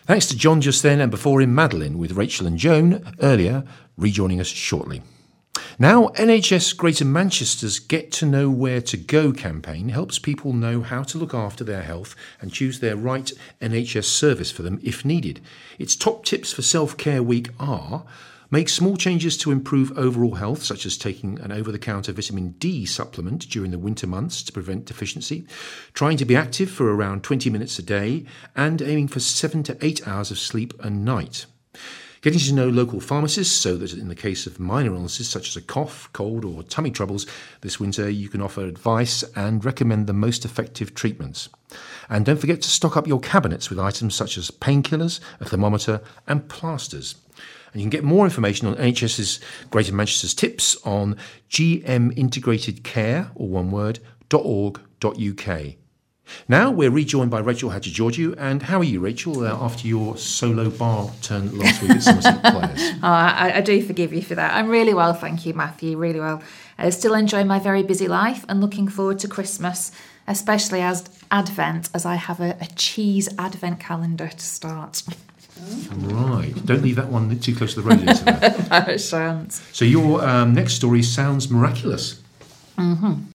Thanks to John just then, and before him Madeline, with Rachel and Joan earlier rejoining us shortly. Now, NHS Greater Manchester's Get to Know Where to Go campaign helps people know how to look after their health and choose their right NHS service for them if needed. Its top tips for Self-Care Week are: make small changes to improve overall health, such as taking an over-the-counter vitamin D supplement during the winter months to prevent deficiency, trying to be active for around 20 minutes a day, and aiming for 7 to 8 hours of sleep a night. Getting to know local pharmacists so that in the case of minor illnesses such as a cough, cold or tummy troubles this winter, you can offer advice and recommend the most effective treatments. And don't forget to stock up your cabinets with items such as painkillers, a thermometer and plasters. And you can get more information on NHS's Greater Manchester's tips on gmintegratedcare, or one word, .org.uk. Now we're rejoined by Rachel Hadjigeorgiou. And how are you, Rachel, after your solo bar turn last week at Somerset Players? I do forgive you for that. I'm really well, thank you, Matthew, really well. Still enjoying my very busy life and looking forward to Christmas, especially as Advent, as I have a cheese Advent calendar to start. Right. Don't leave that one too close to the radio today. No, it shan't. So your next story sounds miraculous. Mm-hmm.